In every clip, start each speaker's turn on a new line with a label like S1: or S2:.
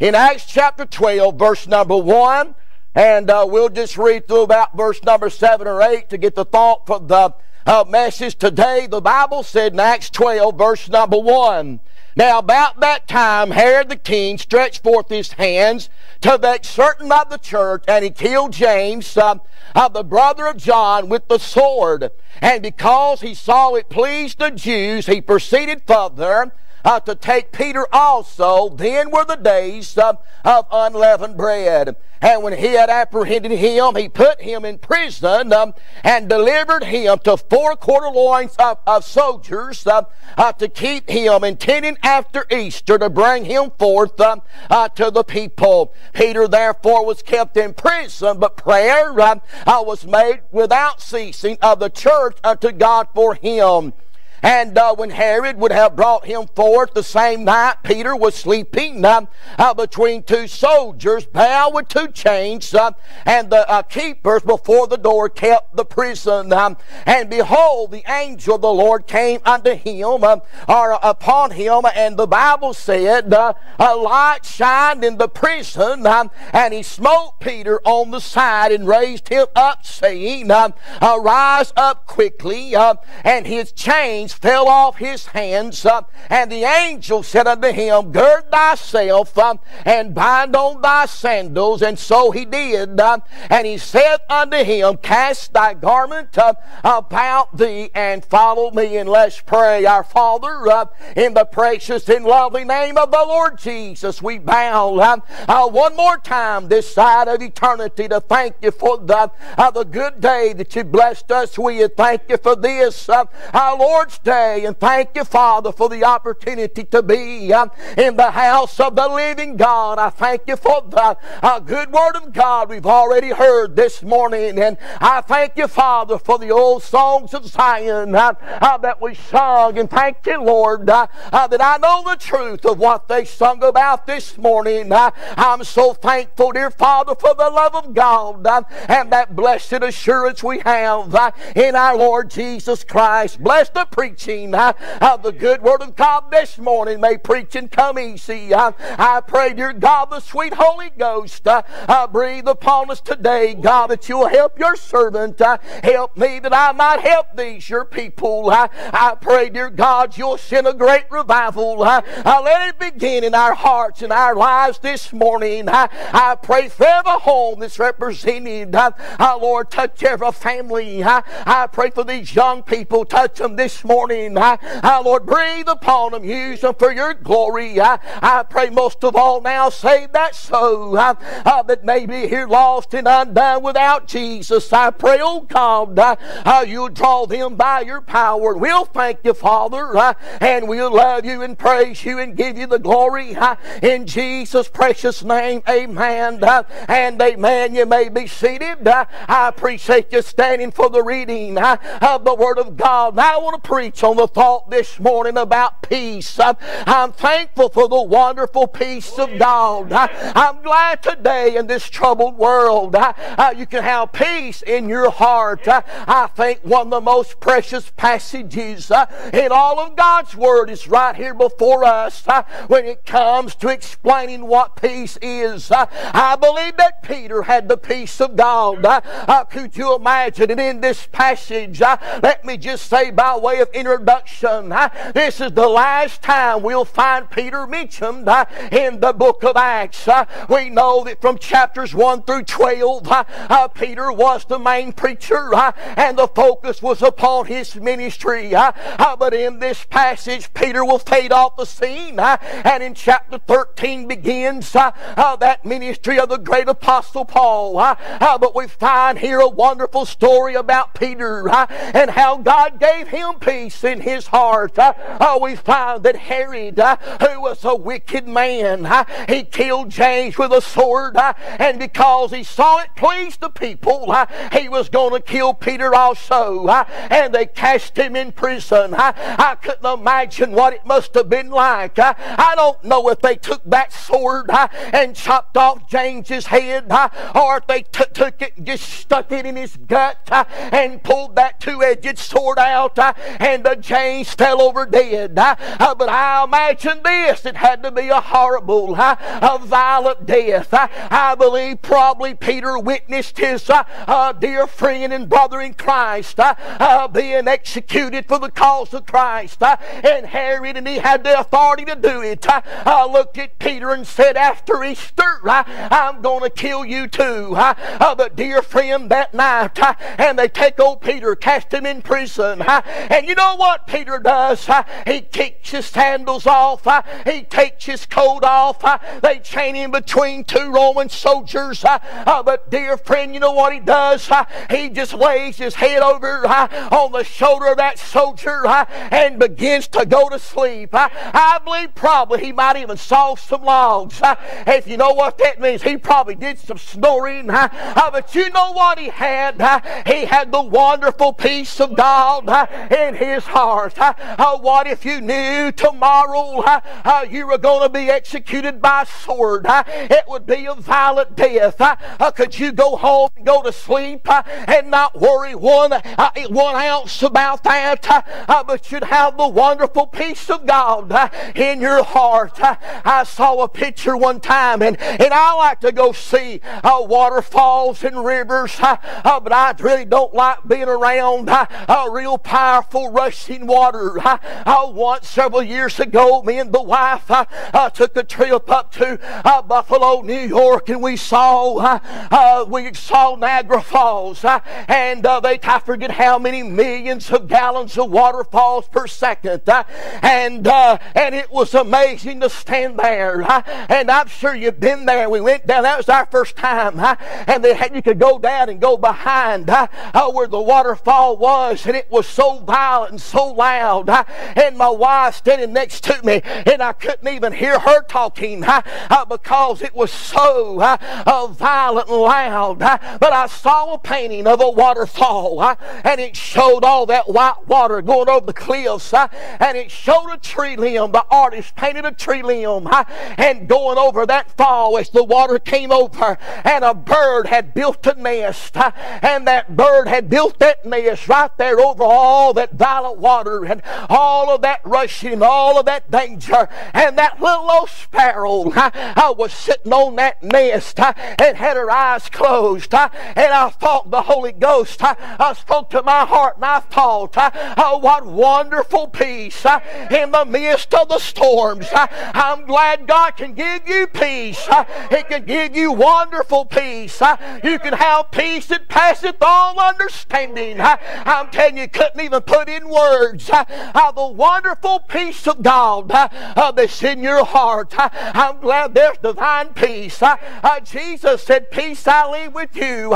S1: in Acts chapter 12, verse number 1. And we'll just read through about verse number 7 or 8 to get the thought for the message today. The Bible said in Acts 12, verse number 1, "Now about that time Herod the king stretched forth his hands to vex certain of the church, and he killed James, the brother of John, with the sword. And because he saw it pleased the Jews, he proceeded further to take Peter also. Then were the days of unleavened bread. And when he had apprehended him, he put him in prison and delivered him to 4 quarter loins of soldiers to keep him, intending after Easter to bring him forth to the people. Peter therefore was kept in prison, but prayer was made without ceasing of the church unto God for him. And when Herod would have brought him forth the same night, Peter was sleeping between 2 soldiers, bound with 2 chains, and the keepers before the door kept the prison. And behold, the angel of the Lord came unto him, or upon him, and the Bible said, a light shined in the prison, and he smote Peter on the side and raised him up, saying, Arise up quickly, and his chains fell off his hands, and the angel said unto him, Gird thyself, and bind on thy sandals. And so he did. And he said unto him, Cast thy garment about thee, and follow me. And let's pray. Our Father, in the precious and lovely name of the Lord Jesus, we bow one more time this side of eternity to thank you for the good day that you blessed us with. Thank you for this, our Lord's Day, and thank you, Father, for the opportunity to be in the house of the living God. I thank you for the good word of God we've already heard this morning, and I thank you, Father, for the old songs of Zion that we sung, and thank you, Lord, that I know the truth of what they sung about this morning. I'm so thankful, dear Father, for the love of God and that blessed assurance we have in our Lord Jesus Christ. Bless the preaching of the good word of God this morning. May preaching come easy. I pray, dear God, the sweet Holy Ghost breathe upon us today, God, that you'll help your servant. Help me that I might help these, your people. I pray, dear God, you'll send a great revival. Let it begin in our hearts and our lives this morning. I pray for every home that's represented. Lord, touch every family. I pray for these young people. Touch them this morning. Lord, breathe upon them. Use them for your glory. I pray most of all now, save that soul that may be here lost and undone without Jesus. I pray, oh God, you'll draw them by your power. We'll thank you, Father, and we'll love you and praise you and give you the glory. In Jesus' precious name, amen and amen. You may be seated. I appreciate you standing for the reading of the Word of God. Now I want to preach on the thought this morning about peace. I'm thankful for the wonderful peace of God. I'm glad today in this troubled world you can have peace in your heart. I think one of the most precious passages in all of God's Word is right here before us when it comes to explaining what peace is. I believe that Peter had the peace of God. Could you imagine it in this passage? Let me just say by way of introduction, this is the last time we'll find Peter mentioned in the book of Acts. We know that from chapters 1 through 12, Peter was the main preacher and the focus was upon his ministry. But in this passage, Peter will fade off the scene, and in chapter 13 begins that ministry of the great apostle Paul. But we find here a wonderful story about Peter and how God gave him peace in his heart. We find that Herod, who was a wicked man, he killed James with a sword, and because he saw it pleased the people, he was going to kill Peter also, and they cast him in prison. I couldn't imagine what it must have been like. I don't know if they took that sword and chopped off James's head, or if they took it and just stuck it in his gut and pulled that two-edged sword out and and James fell over dead. But I imagine this, it had to be a horrible, a violent death. I believe probably Peter witnessed his dear friend and brother in Christ being executed for the cause of Christ. And Herod, and he had the authority to do it, looked at Peter and said, after Easter, I'm going to kill you too. But dear friend, that night, and they take old Peter, cast him in prison. And you know what Peter does? He kicks his sandals off. He takes his coat off. They chain him between two Roman soldiers. But dear friend, you know what he does? He just lays his head over on the shoulder of that soldier and begins to go to sleep. I believe probably he might even saw some logs. If you know what that means, he probably did some snoring. But you know what he had? He had the wonderful peace of God in his heart. What if you knew tomorrow you were going to be executed by a sword? It would be a violent death. Could you go home and go to sleep and not worry one ounce about that? But you'd have the wonderful peace of God in your heart. I saw a picture one time, and I like to go see waterfalls and rivers, but I really don't like being around real powerful rushing water. Once, several years ago, me and the wife took a trip up to Buffalo, New York, and we saw Niagara Falls, and I forget how many millions of gallons of water falls per second, and it was amazing to stand there. And I'm sure you've been there. We went down. That was our first time, and you could go down and go behind where the waterfall was, and it was so violent and so loud. And my wife standing next to me, and I couldn't even hear her talking because it was so violent and loud. But I saw a painting of a waterfall, and it showed all that white water going over the cliffs, and it showed a tree limb. The artist painted a tree limb and going over that fall as the water came over, and a bird had built a nest, and that bird had built that nest right there over all that violent water and all of that rushing, all of that danger. And that little old sparrow was sitting on that nest and had her eyes closed, and I thought the Holy Ghost spoke to my heart, and I thought, what wonderful peace in the midst of the storms. I'm glad God can give you peace. He can give you wonderful peace. You can have peace that passeth all understanding. I'm telling you, couldn't even put in words the wonderful peace of God that's in your heart. I'm glad there's divine peace. Jesus said, peace I leave with you.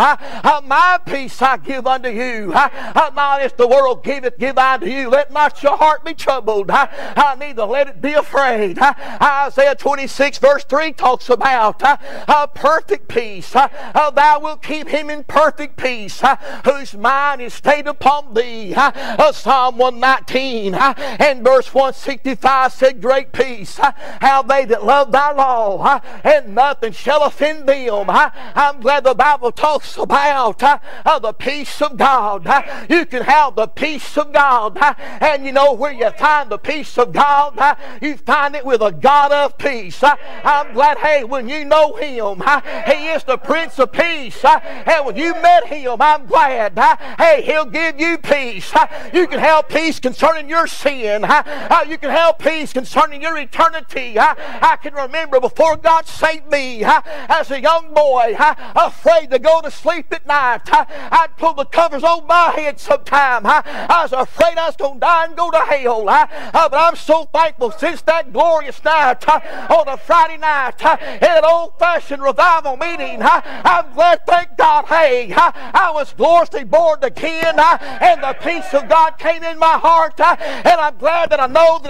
S1: My peace I give unto you. Not as the world giveth, give I unto you. Let not your heart be troubled. Neither let it be afraid. Isaiah 26 verse 3 talks about perfect peace. Thou wilt keep him in perfect peace, whose mind is stayed upon thee. Psalm 119 and verse 165 said, great peace have they that love thy law, and nothing shall offend them. I'm glad the Bible talks about the peace of God. You can have the peace of God, and you know where you find the peace of God? You find it with a God of peace. I'm glad, hey, when you know Him, He is the Prince of Peace, and when you met Him, I'm glad, hey, He'll give you peace. You can have peace concerning your sin. You can have peace concerning your eternity. I can remember before God saved me as a young boy, afraid to go to sleep at night. I'd pull the covers over my head sometime. I was afraid I was going to die and go to hell. But I'm so thankful since that glorious night on a Friday night in an old-fashioned revival meeting. I'm glad, thank God, hey, I was gloriously born again, and the peace of God came in my heart, and I'm glad that I know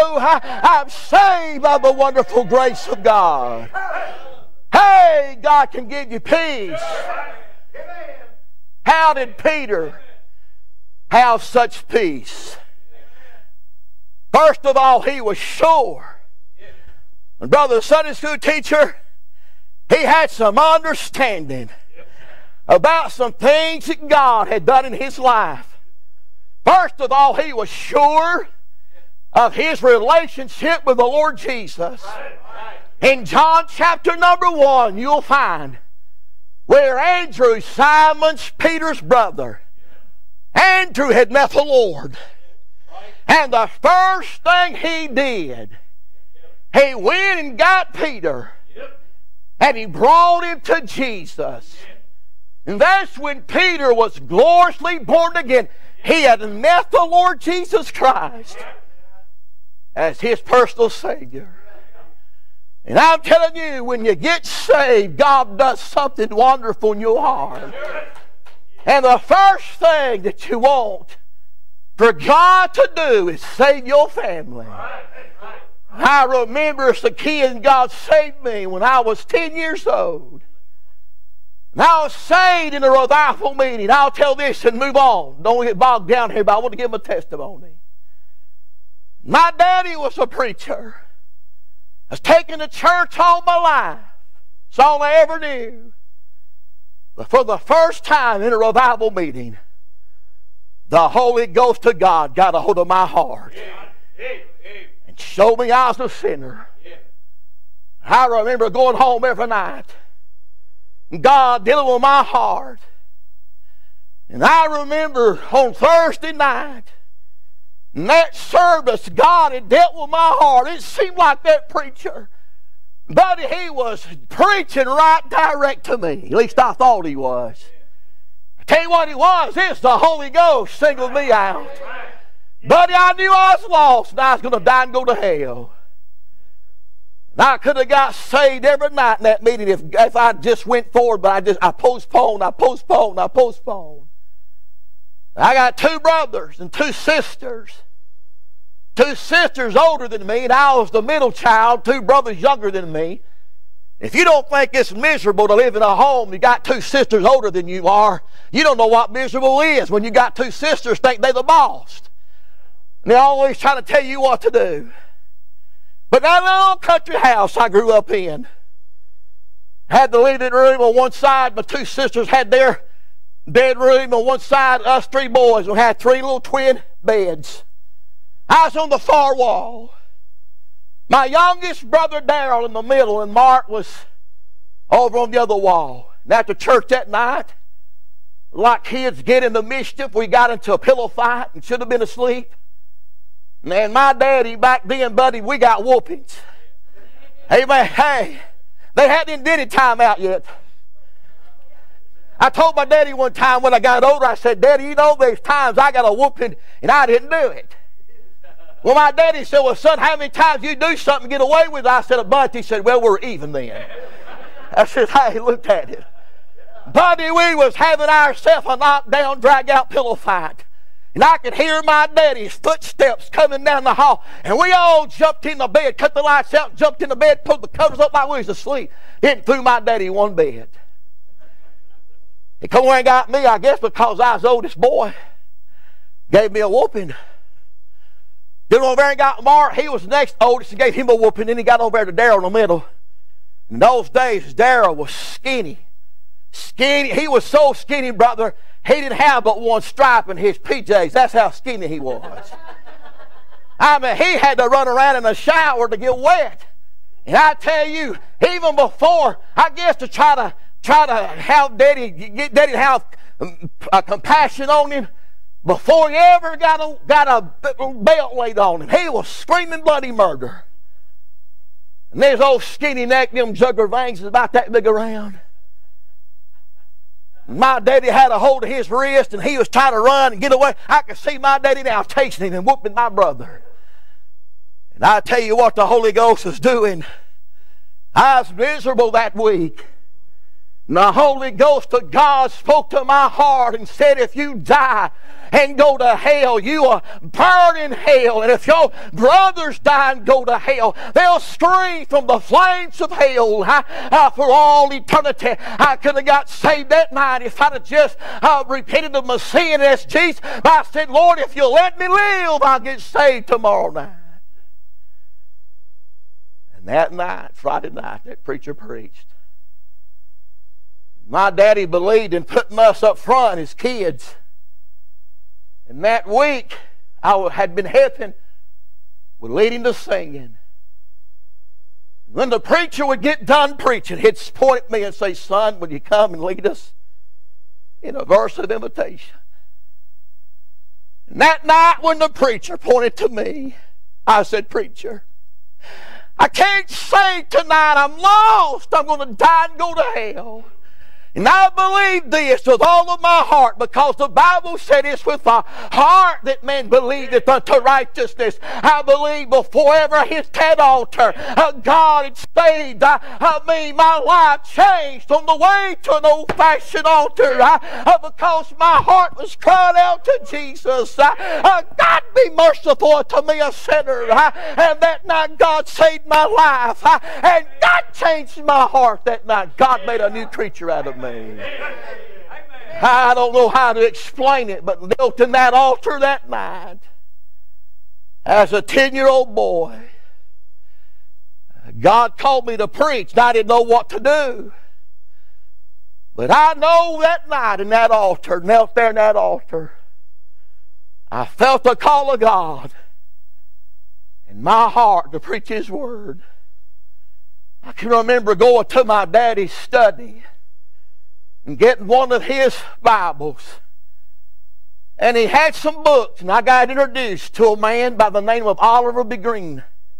S1: I'm saved by the wonderful grace of God. Hey, God can give you peace. How did Peter have such peace? First of all, he was sure. And brother, the Sunday school teacher, he had some understanding about some things that God had done in his life. First of all, he was sure of his relationship with the Lord Jesus. In John chapter number 1, you'll find where Andrew, Simon Peter's brother, Andrew had met the Lord. And the first thing he did, he went and got Peter and he brought him to Jesus. And that's when Peter was gloriously born again. He had met the Lord Jesus Christ as his personal Savior. And I'm telling you, when you get saved, God does something wonderful in your heart. And the first thing that you want for God to do is save your family. I remember as a kid, God saved me when I was 10 years old. And I was saved in a revival meeting. I'll tell this and move on. Don't get bogged down here, but I want to give them a testimony. My daddy was a preacher. I was taken to church all my life. It's all I ever knew. But for the first time in a revival meeting, the Holy Ghost of God got a hold of my heart and showed me I was a sinner. I remember going home every night and God dealing with my heart. And I remember on Thursday night, in that service, God had dealt with my heart. It seemed like that preacher, buddy, he was preaching right direct to me. At least I thought he was. I tell you what he was. It's the Holy Ghost singled me out. Buddy, I knew I was lost and I was going to die and go to hell. And I could have got saved every night in that meeting if I just went forward, but I postponed. I got 2 brothers and 2 sisters. 2 sisters older than me, and I was the middle child, 2 brothers younger than me. If you don't think it's miserable to live in a home, you got 2 sisters older than you are, you don't know what miserable is when you got 2 sisters think they're the boss. And they're always trying to tell you what to do. But that little country house I grew up in had the living room on one side. My 2 sisters had their bedroom on one side. Us 3 boys, we had 3 little twin beds. I was on the far wall. My youngest brother Darrell in the middle, and Mark was over on the other wall. And after church that night, like kids get into mischief, we got into a pillow fight and should have been asleep. And my daddy back then, buddy, we got whoopings. Amen. Hey, they hadn't invented time out yet. I told my daddy one time when I got older, I said, Daddy, you know there's times I got a whooping and I didn't do it. Well, my daddy said, well, son, how many times you do something and get away with it? I said, a bunch. He said, well, we're even then. I said, hey, look at it. Buddy, we was having ourselves a knockdown, drag-out pillow fight. And I could hear my daddy's footsteps coming down the hall. And we all jumped in the bed, cut the lights out, jumped in the bed, pulled the covers up like we was asleep. Didn't threw my daddy one bed. He come over and got me, I guess, because I was the oldest boy. Gave me a whooping. Then over there and got Mark. He was the next oldest and gave him a whooping. Then he got over there to Darrell in the middle. In those days, Darrell was skinny. He was so skinny, brother, he didn't have but one stripe in his PJs. That's how skinny he was. I mean, he had to run around in a shower to get wet. And I tell you, even before, I guess to try to have Daddy, get Daddy to have compassion on him, before he ever got a belt laid on him, he was screaming bloody murder. And there's old skinny neck, them jugular veins is about that big around. My daddy had a hold of his wrist and he was trying to run and get away. I could see my daddy now chasing him and whooping my brother. And I tell you what the Holy Ghost was doing. I was miserable that week. And the Holy Ghost of God spoke to my heart and said, if you die and go to hell, you will burn in hell. And if your brothers die and go to hell, they'll scream from the flames of hell for all eternity. I could have got saved that night if I'd have just repented of my sin and asked Jesus. But I said, Lord, if you'll let me live, I'll get saved tomorrow night. And that night, Friday night, that preacher preached. My daddy believed in putting us up front, his kids. And that week, I had been helping with leading the singing. When the preacher would get done preaching, he'd point at me and say, "Son, will you come and lead us in a verse of invitation?" And that night when the preacher pointed to me, I said, "Preacher, I can't sing tonight. I'm lost. I'm going to die and go to hell." And I believe this with all of my heart, because the Bible said it's with the heart that man believeth unto righteousness. I believe before ever hit that altar, God had saved me. My life changed on the way to an old-fashioned altar because my heart was crying out to Jesus. God be merciful to me, a sinner. And that night God saved my life. And God changed my heart that night. God made a new creature out of me. I don't know how to explain it, but knelt in that altar that night as a 10-year-old boy. God called me to preach, and I didn't know what to do. But I know that night in that altar, knelt there in that altar, I felt the call of God in my heart to preach His Word. I can remember going to my daddy's study and getting one of his Bibles. And he had some books, and I got introduced to a man by the name of Oliver B. Green.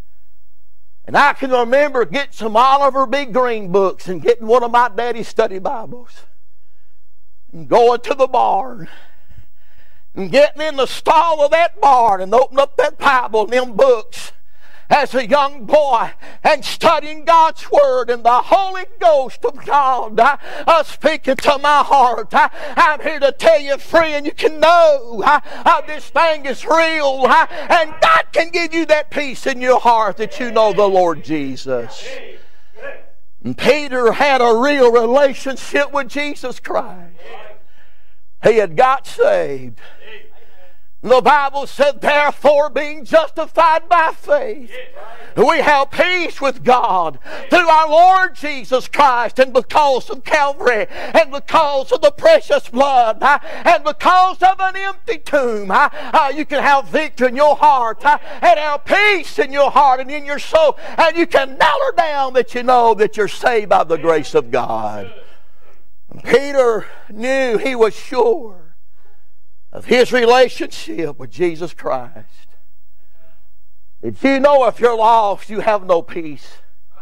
S1: And I can remember getting some Oliver B. Green books and getting one of my daddy's study Bibles and going to the barn and getting in the stall of that barn and opening up that Bible and them books as a young boy and studying God's Word, and the Holy Ghost of God speaking to my heart. I'm here to tell you, friend, you can know this thing is real, and God can give you that peace in your heart that you know the Lord Jesus. And Peter had a real relationship with Jesus Christ. He had got saved. The Bible said, therefore, being justified by faith, we have peace with God through our Lord Jesus Christ, and because of Calvary, and because of the precious blood, and because of an empty tomb, you can have victory in your heart, and have peace in your heart and in your soul, and you can nail her down that you know that you're saved by the grace of God. And Peter knew, he was sure of his relationship with Jesus Christ. Did you know if you're lost, you have no peace?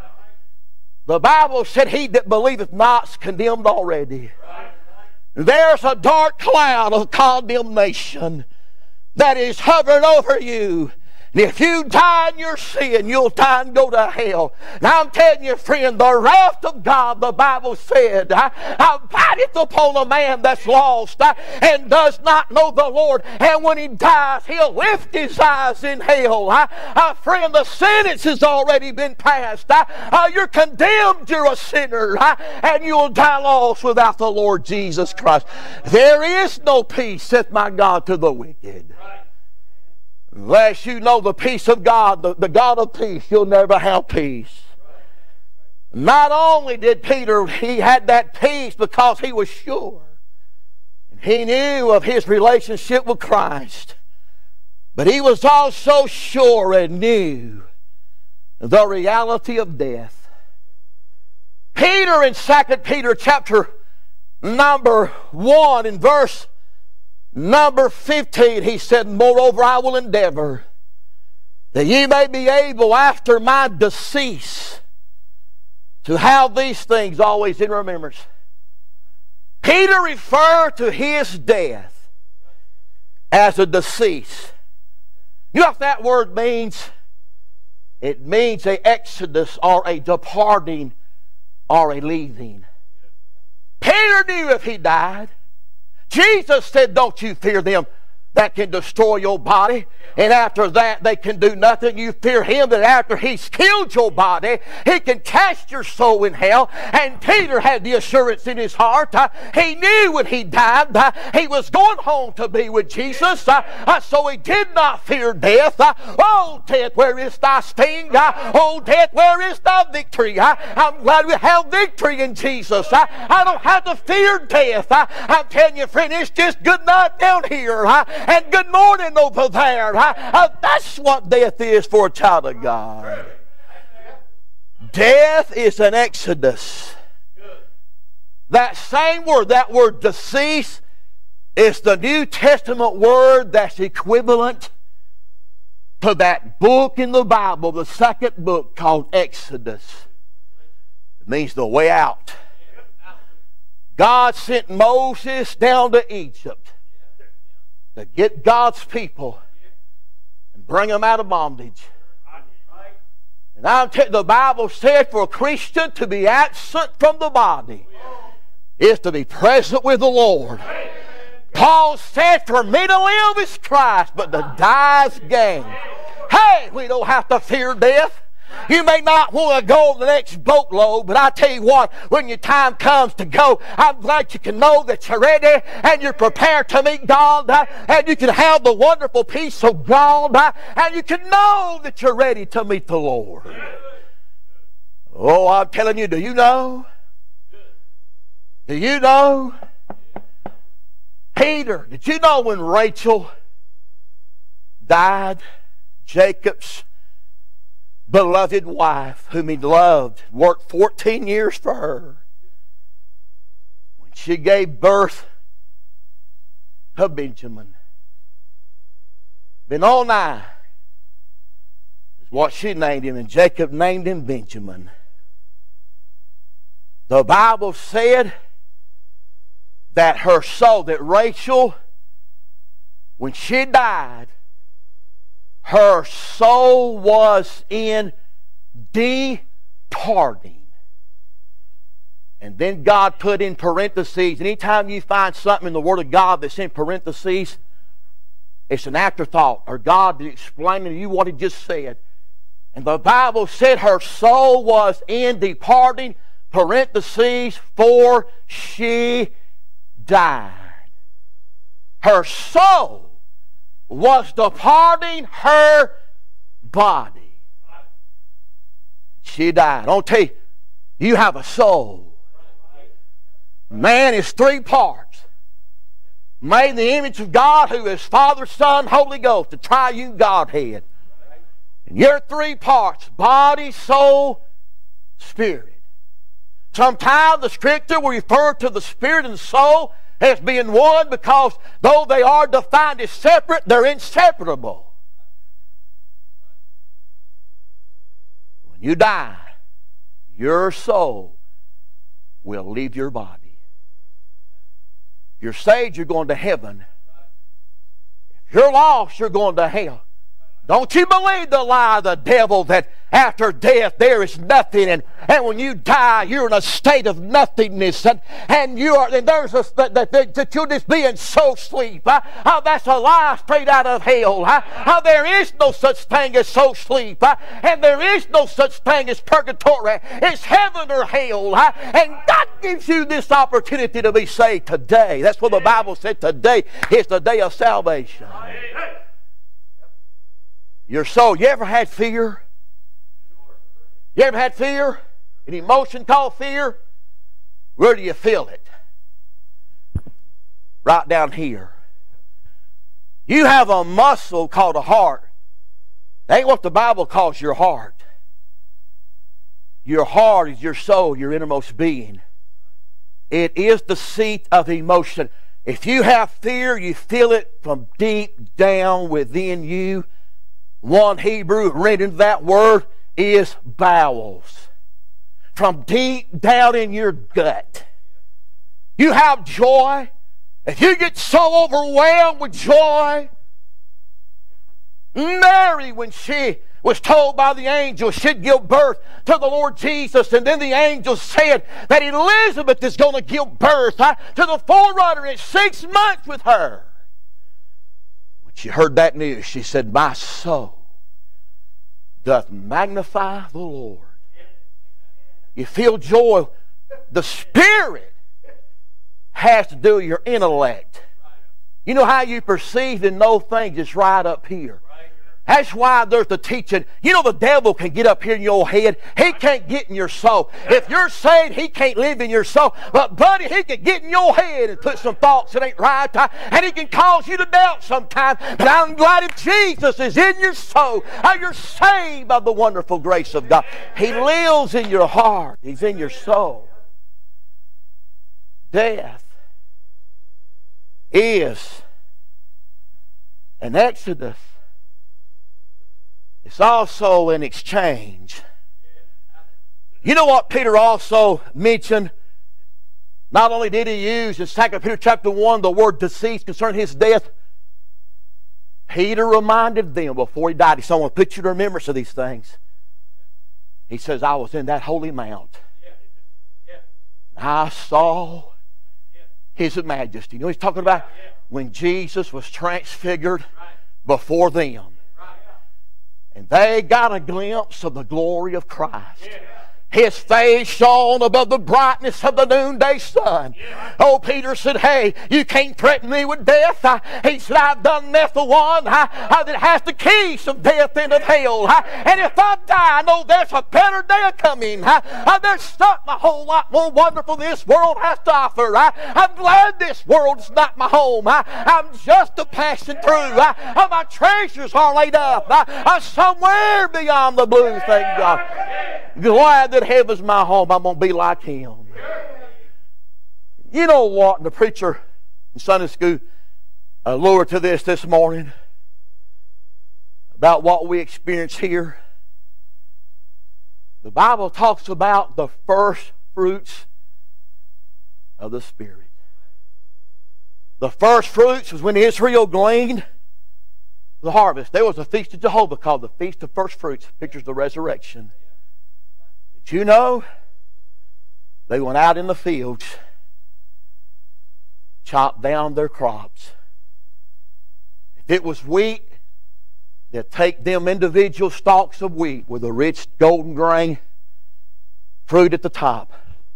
S1: The Bible said, he that believeth not is condemned already. There's a dark cloud of condemnation that is hovering over you. And if you die in your sin, you'll die and go to hell. Now I'm telling you, friend, the wrath of God, the Bible said, abideth upon a man that's lost and does not know the Lord. And when he dies, he'll lift his eyes in hell. Friend, the sentence has already been passed. You're condemned, you're a sinner, and you'll die lost without the Lord Jesus Christ. There is no peace, saith my God, to the wicked. Unless you know the peace of God, the God of peace, you'll never have peace. Not only did Peter, he had that peace because he was sure. He knew of his relationship with Christ. But he was also sure and knew the reality of death. Peter in 2 Peter chapter number 1 in verse number 15, he said, moreover, I will endeavor that ye may be able after my decease to have these things always in remembrance. Peter referred to his death as a decease. You know what that word means? It means an exodus or a departing or a leaving. Peter knew if he died. Jesus said, don't you fear them that can destroy your body, and after that they can do nothing. You fear him that after he's killed your body, he can cast your soul in hell. And Peter had the assurance in his heart. He knew when he died he was going home to be with Jesus, so he did not fear death. Oh death, where is thy sting? Oh death, where is thy victory? I'm glad we have victory in Jesus. I don't have to fear death. I'm telling you, friend, it's just good night down here. And good morning over there. That's what death is for a child of God. Death is an exodus. That same word, that word decease, is the New Testament word that's equivalent to that book in the Bible, the second book called Exodus. It means the way out. God sent Moses down to Egypt to get God's people and bring them out of bondage. And the Bible said for a Christian to be absent from the body is to be present with the Lord. Paul said, for me to live is Christ, but to die is gain. Hey, we don't have to fear death. You may not want to go the next boatload, but I tell you what, when your time comes to go, I'm glad you can know that you're ready and you're prepared to meet God, and you can have the wonderful peace of God, and you can know that you're ready to meet the Lord. Oh, I'm telling you, do you know? Do you know? Peter, did you know when Rachel died, Jacob's beloved wife, whom he loved, worked 14 years for her, when she gave birth to Benjamin, Benoni is what she named him, and Jacob named him Benjamin. The Bible said that her soul, that Rachel, when she died, her soul was in departing. And then God put in parentheses. Anytime you find something in the Word of God that's in parentheses, it's an afterthought, or God explaining to you what He just said. And the Bible said her soul was in departing, parentheses, for she died. Her soul was departing her body. She died. I'll tell you, you have a soul. Man is three parts. Made in the image of God, who is Father, Son, Holy Ghost, the triune Godhead. And you're three parts: body, soul, spirit. Sometimes the Scripture will refer to the spirit and the soul as being one, because though they are defined as separate, they're inseparable. When you die, your soul will leave your body. If you're saved, you're going to heaven. If you're lost, you're going to hell. Don't you believe the lie of the devil that after death there is nothing, and when you die you're in a state of nothingness, and there's that you're just being so asleep. That's a lie straight out of hell. There is no such thing as so sleep, and there is no such thing as purgatory. It's heaven or hell, and God gives you this opportunity to be saved today. That's what the Bible said. Today is the day of salvation. Your soul. You ever had fear? You ever had fear? An emotion called fear? Where do you feel it? Right down here. You have a muscle called a heart. That ain't what the Bible calls your heart. Your heart is your soul, your innermost being. It is the seat of emotion. If you have fear, you feel it from deep down within you. One Hebrew read into that word is bowels. From deep down in your gut. You have joy. If you get so overwhelmed with joy, Mary, when she was told by the angel she'd give birth to the Lord Jesus, and then the angel said that Elizabeth is going to give birth to the forerunner in 6 months with her. When she heard that news, she said, my soul doth magnify the Lord. You feel joy. The Spirit has to do with your intellect. You know how you perceive and know things is right up here. That's why there's the teaching. You know the devil can get up here in your head. He can't get in your soul. If you're saved, he can't live in your soul. But buddy, he can get in your head and put some thoughts that ain't right. And he can cause you to doubt sometimes. But I'm glad if Jesus is in your soul, you're saved by the wonderful grace of God. He lives in your heart. He's in your soul. Death is an exodus. It's also an exchange. You know what Peter also mentioned? Not only did he use in 2 Peter chapter 1 the word deceased concerning his death, Peter reminded them before he died. He said, I want to put you to remembrance of these things. He says, I was in that holy mount. I saw His majesty. You know what he's talking about? When Jesus was transfigured before them. And they got a glimpse of the glory of Christ. His face shone above the brightness of the noonday sun. Oh, Peter said, hey, you can't threaten me with death. He said, I've done death for one that has the keys of death and of hell. And if I die, I know there's a better day coming. There's something a whole lot more wonderful this world has to offer. I'm glad this world is not my home. I'm just a passing through. My treasures are laid up somewhere beyond the blue, thank God. Glad that heaven's my home. I'm going to be like Him. You know what? The preacher in Sunday school lured to this morning about what we experience here. The Bible talks about the first fruits of the Spirit. The first fruits was when Israel gleaned the harvest. There was a feast of Jehovah called the Feast of First Fruits. Pictures of the resurrection. Did you know they went out in the fields, chopped down their crops? If it was wheat, they'd take them individual stalks of wheat with a rich golden grain, fruit at the top.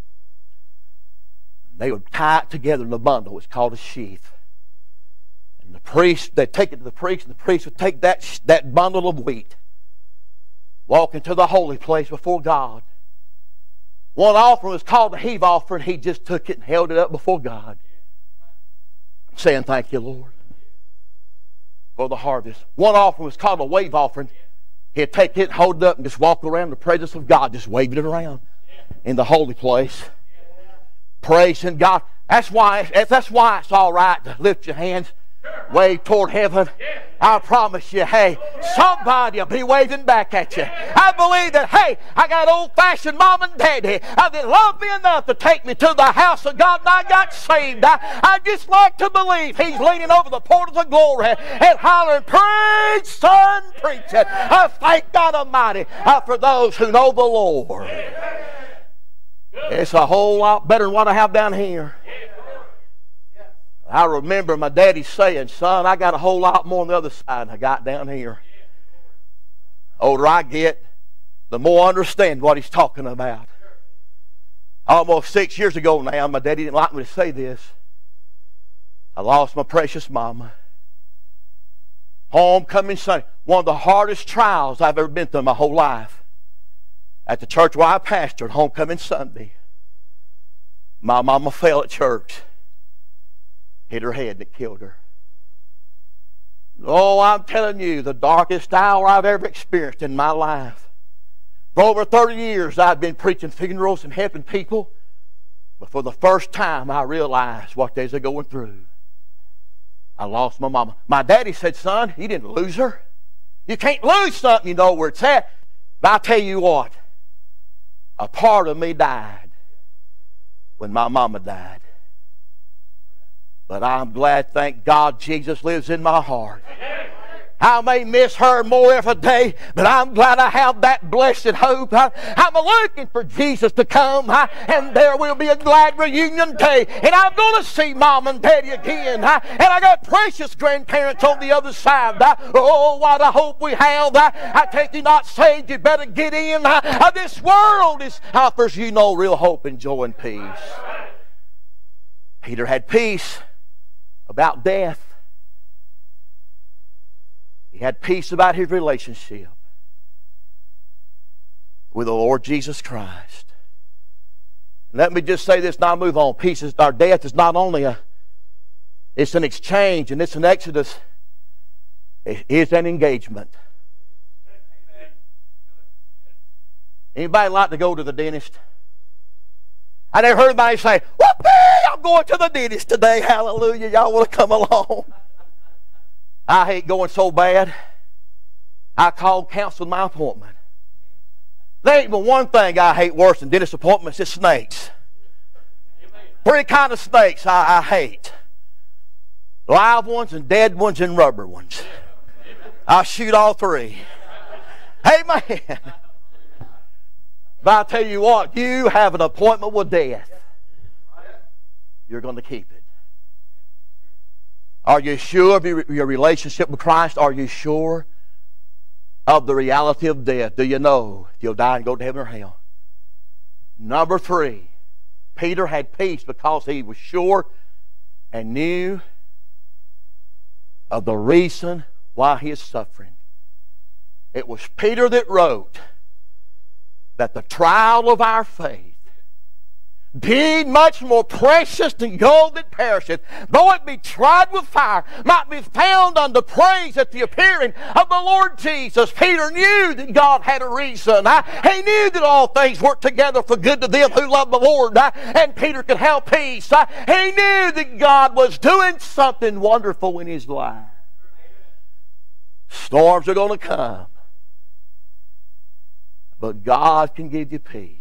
S1: They would tie it together in a bundle. It's called a sheaf. And the priest, they'd take it to the priest, and the priest would take that bundle of wheat, walk into the holy place before God. One offering was called the heave offering. He just took it and held it up before God, saying, thank you, Lord, for the harvest. One offering was called a wave offering. He'd take it and hold it up and just walk around the presence of God, just waving it around in the holy place, praising God. That's why it's all right to lift your hands, wave toward heaven. I promise you, hey, somebody will be waving back at you. I believe that, hey, I got old-fashioned mom and daddy that loved me enough to take me to the house of God, and I got saved. I just like to believe He's leaning over the portals of glory and hollering, preach, son, preach it. I thank God Almighty for those who know the Lord. It's a whole lot better than what I have down here. I remember my daddy saying, son, I got a whole lot more on the other side than I got down here. The older I get, the more I understand what he's talking about. Almost 6 years ago now, my daddy didn't like me to say this, I lost my precious mama. Homecoming Sunday, one of the hardest trials I've ever been through in my whole life. At the church where I pastored, homecoming Sunday, my mama fell at church. Hit her head and it killed her. Oh, I'm telling you, the darkest hour I've ever experienced in my life. For over 30 years I've been preaching funerals and helping people. But for the first time I realized what they were going through. I lost my mama. My daddy said, son, you didn't lose her. You can't lose something you know where it's at. But I'll tell you what, a part of me died when my mama died. But I'm glad, thank God, Jesus lives in my heart. I may miss her more every day, but I'm glad I have that blessed hope. I'm looking for Jesus to come, and there will be a glad reunion day, and I'm going to see Mom and Daddy again, and I got precious grandparents on the other side. Oh, what a hope we have. I take you not saved, you better get in. This world offers you no real hope and joy and peace. Peter had peace about death. He had peace about his relationship with the Lord Jesus Christ. And let me just say this, now move on. Peace is, our death is not only it's an exchange, and it's an exodus. It is an engagement. Anybody like to go to the dentist? I never heard anybody say, "Whoopee, I'm going to the dentist today. Hallelujah. Y'all want to come along?" I hate going so bad. I called, canceled my appointment. There ain't but one thing I hate worse than dentist appointments. It's snakes. Three kind of snakes I hate. Live ones and dead ones and rubber ones. I shoot all three. Amen. But I tell you what, you have an appointment with death. You're going to keep it. Are you sure of your relationship with Christ? Are you sure of the reality of death? Do you know you'll die and go to heaven or hell? Number 3, Peter had peace because he was sure and knew of the reason why he is suffering. It was Peter that wrote that the trial of our faith, being much more precious than gold that perisheth, though it be tried with fire, might be found unto praise at the appearing of the Lord Jesus. Peter knew that God had a reason. He knew that all things work together for good to them who love the Lord. And Peter could have peace. He knew that God was doing something wonderful in his life. Storms are going to come. But God can give you peace.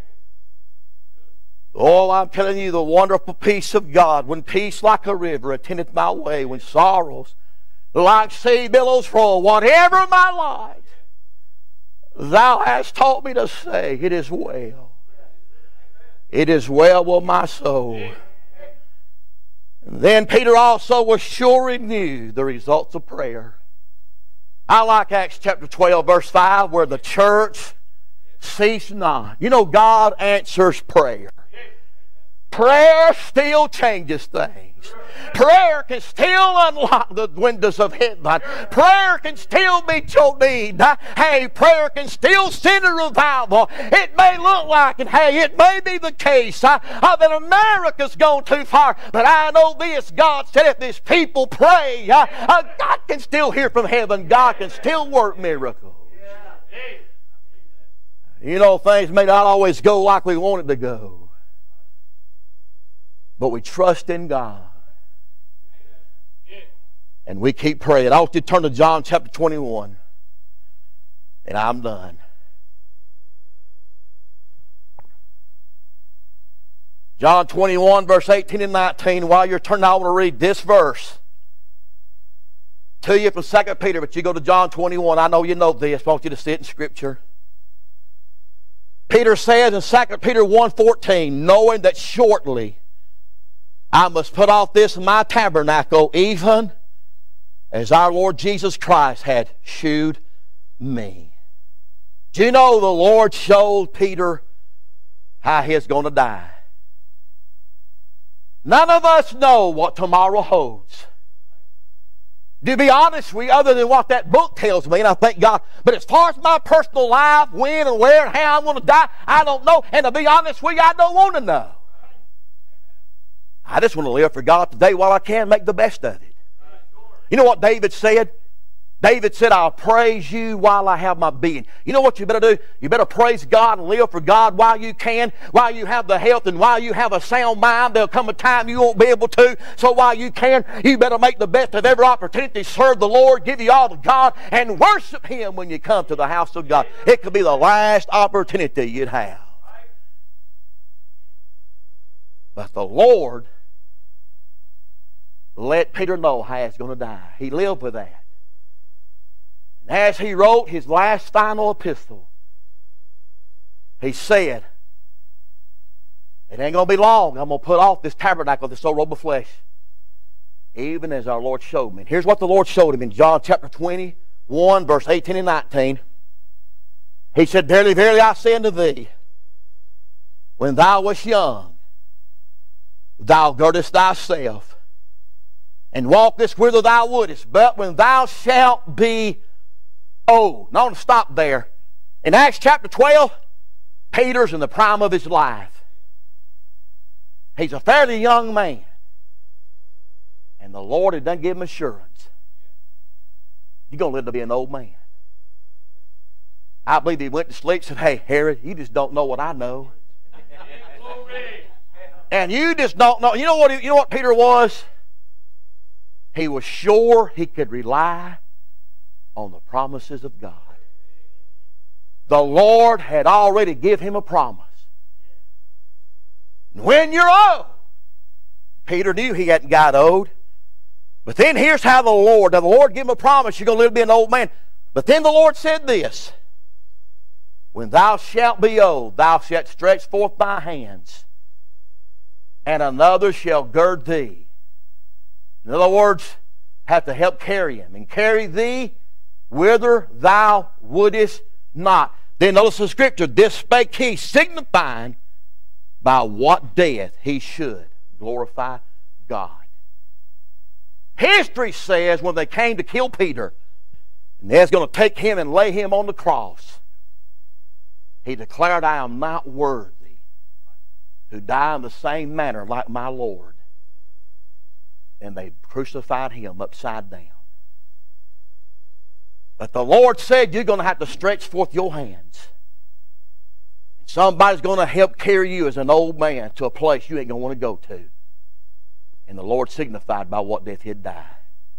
S1: Oh, I'm telling you, the wonderful peace of God, when peace like a river attendeth my way, when sorrows like sea billows roll, whatever my lot, thou hast taught me to say, it is well. It is well with my soul. And then Peter also was sure and knew the results of prayer. I like Acts chapter 12, verse 5, where the church cease not. You know, God answers prayer. Prayer still changes things. Prayer can still unlock the windows of heaven. Prayer can still meet your need. Hey, prayer can still send a revival. It may look like, and hey, it may be the case that America's gone too far, but I know this. God said if this people pray, God can still hear from heaven. God can still work miracles. You know, things may not always go like we want it to go. But we trust in God. And we keep praying. I want you to turn to John chapter 21. And I'm done. John 21, verse 18 and 19. While you're turning, I want to read this verse to you from 2 Peter. But you go to John 21. I know you know this. I want you to see it in Scripture. Peter says in 2 Peter 1:14, knowing that shortly I must put off this my tabernacle, even as our Lord Jesus Christ had shewed me. Do you know the Lord showed Peter how he's going to die? None of us know what tomorrow holds. To be honest with you, other than what that book tells me, and I thank God, but as far as my personal life, when and where and how I'm going to die, I don't know. And to be honest with you, I don't want to know. I just want to live for God today while I can, make the best of it. You know what David said? David said, I'll praise you while I have my being. You know what you better do? You better praise God and live for God while you can, while you have the health and while you have a sound mind. There'll come a time you won't be able to. So while you can, you better make the best of every opportunity. Serve the Lord, give you all to God, and worship Him when you come to the house of God. It could be the last opportunity you'd have. But the Lord let Peter know how he's going to die. He lived with that. And as he wrote his last final epistle, he said, it ain't going to be long. I'm going to put off this tabernacle, this old robe of flesh, even as our Lord showed me. And here's what the Lord showed him in John chapter 21, verse 18 and 19. He said, verily, verily, I say unto thee, when thou wast young, thou girdest thyself and walkest whither thou wouldest. But when thou shalt be old. Now I want to stop there. In Acts chapter 12, Peter's in the prime of his life. He's a fairly young man. And the Lord had done give him assurance. You're going to live to be an old man. I believe he went to sleep and said, hey, Herod, you just don't know what I know. And you just don't know. You know what Peter was? He was sure he could rely on the promises of God. The Lord had already given him a promise. When you're old, Peter knew he hadn't got old. But then here's how the Lord gave him a promise, you're going to live to be an old man. But then the Lord said this, when thou shalt be old, thou shalt stretch forth thy hands, and another shall gird thee. In other words, have to help carry him, and carry thee whither thou wouldest not. Then notice the scripture, this spake he, signifying by what death he should glorify God. History says when they came to kill Peter, and they was going to take him and lay him on the cross, he declared, I am not worthy to die in the same manner like my Lord. And they crucified him upside down. But the Lord said, you're going to have to stretch forth your hands. Somebody's going to help carry you as an old man to a place you ain't going to want to go to. And the Lord signified by what death he'd die.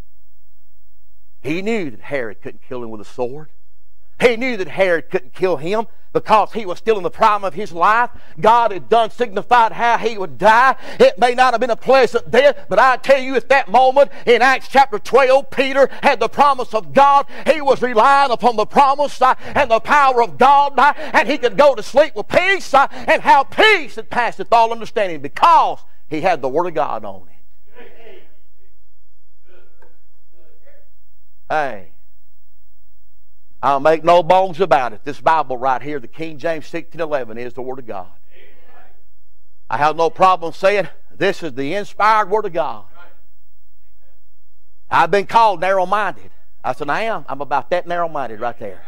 S1: He knew that Herod couldn't kill him with a sword. He knew that Herod couldn't kill him because he was still in the prime of his life. God had done signified how he would die. It may not have been a pleasant death, but I tell you at that moment in Acts chapter 12, Peter had the promise of God. He was relying upon the promise and the power of God, and he could go to sleep with peace and have peace that passeth all understanding because he had the Word of God on it. Hey, I'll make no bones about it. This Bible right here, the King James 16:11, is the Word of God. I have no problem saying this is the inspired Word of God. I've been called narrow-minded. I said, I am. I'm about that narrow-minded right there.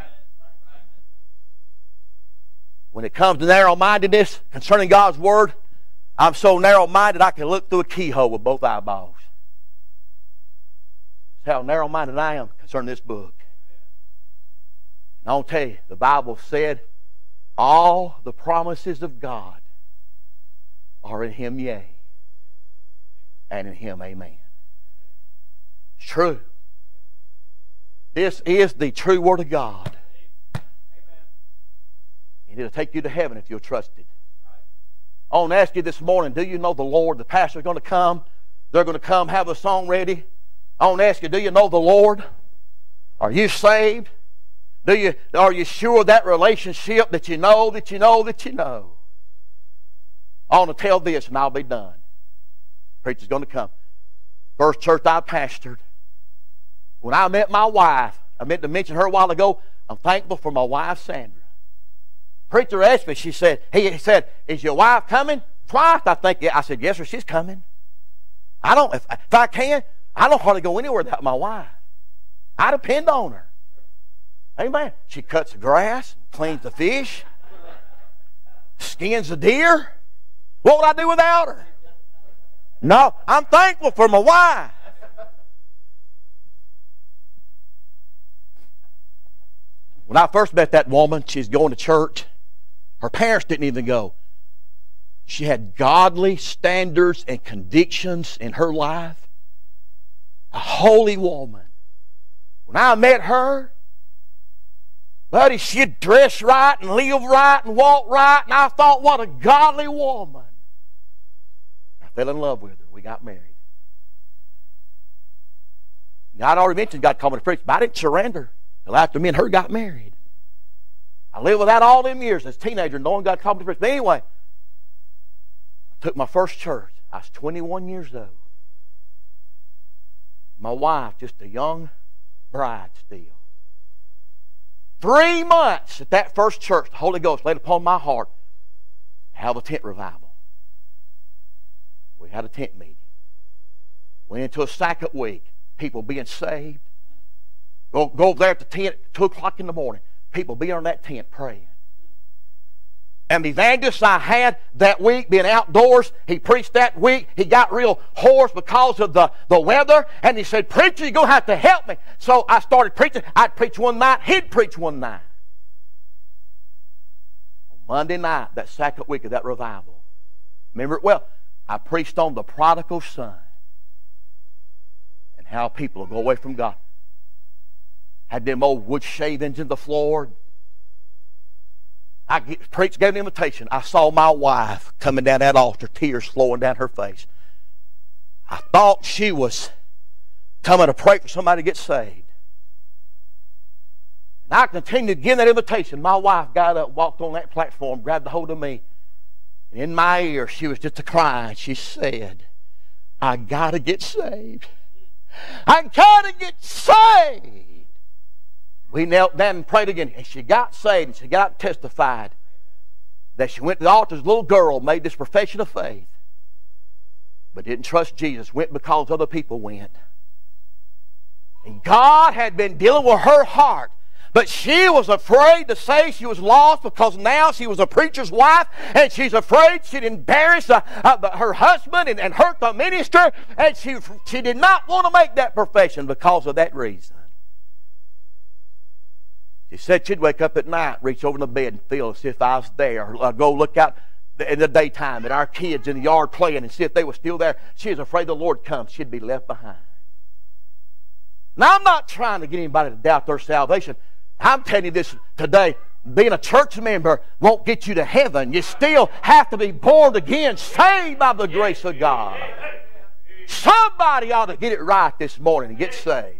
S1: When it comes to narrow-mindedness concerning God's Word, I'm so narrow-minded I can look through a keyhole with both eyeballs. That's how narrow-minded I am concerning this book. And I'll tell you, the Bible said, all the promises of God are in Him, yea, and in Him, amen. It's true. This is the true Word of God. And it'll take you to heaven if you'll trust it. I want to ask you this morning, do you know the Lord? The pastor's going to come. They're going to come have a song ready. I want to ask you, do you know the Lord? Are you saved? Are you sure of that relationship that you know, that you know, that you know? I want to tell this and I'll be done. Preacher's going to come. First church I pastored. When I met my wife, I meant to mention her a while ago, I'm thankful for my wife, Sandra. Preacher asked me, he said, is your wife coming? Twice, I think. I said, yes, sir, she's coming. If I can, I don't hardly go anywhere without my wife. I depend on her. Amen. She cuts the grass, cleans the fish, skins the deer. What would I do without her? No, I'm thankful for my wife. When I first met that woman, she's going to church. Her parents didn't even go. She had godly standards and convictions in her life. A holy woman. When I met her, buddy, she'd dress right and live right and walk right, and I thought, what a godly woman. I fell in love with her. We got married. Now, I'd already mentioned God called me to preach, but I didn't surrender until after me and her got married. I lived with that all them years as a teenager, knowing God called me to preach. But anyway, I took my first church. I was 21 years old. My wife, just a young bride still. 3 months at that first church, the Holy Ghost laid upon my heart to have a tent revival. We had a tent meeting. Went into a second week. People being saved. Go over there at the tent at 2 o'clock in the morning. People being on that tent praying. And the evangelist I had that week, being outdoors, he preached that week. He got real hoarse because of the weather. And he said, "Preacher, you're going to have to help me." So I started preaching. I'd preach one night. He'd preach one night. On Monday night, that second week of that revival, remember it well, I preached on the prodigal son and how people will go away from God. Had them old wood shavings in the floor. I preached, gave an invitation. I saw my wife coming down that altar, tears flowing down her face. I thought she was coming to pray for somebody to get saved. And I continued to give that invitation. My wife got up, walked on that platform, grabbed a hold of me. And in my ear, she was just crying. She said, "I got to get saved. I got to get saved." We knelt down and prayed again. And she got saved, and she got up and testified that she went to the altar as a little girl, made this profession of faith, but didn't trust Jesus. Went because other people went. And God had been dealing with her heart. But she was afraid to say she was lost because now she was a preacher's wife, and she's afraid she'd embarrass her husband and hurt the minister, and she did not want to make that profession because of that reason. She said she'd wake up at night, reach over in the bed and feel as if I was there. Or go look out in the daytime at our kids in the yard playing and see if they were still there. She was afraid the Lord comes, she'd be left behind. Now, I'm not trying to get anybody to doubt their salvation. I'm telling you this today. Being a church member won't get you to heaven. You still have to be born again, saved by the grace of God. Somebody ought to get it right this morning and get saved.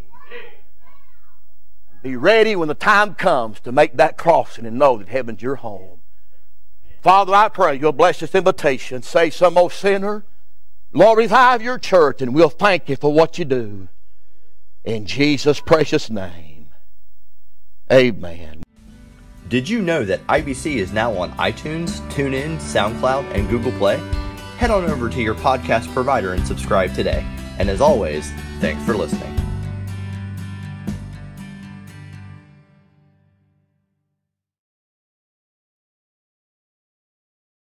S1: Be ready when the time comes to make that crossing and know that heaven's your home. Father, I pray you'll bless this invitation. Say, "Some old sinner, Lord, revive your church, and we'll thank you for what you do." In Jesus' precious name, amen.
S2: Did you know that IBC is now on iTunes, TuneIn, SoundCloud, and Google Play? Head on over to your podcast provider and subscribe today. And as always, thanks for listening.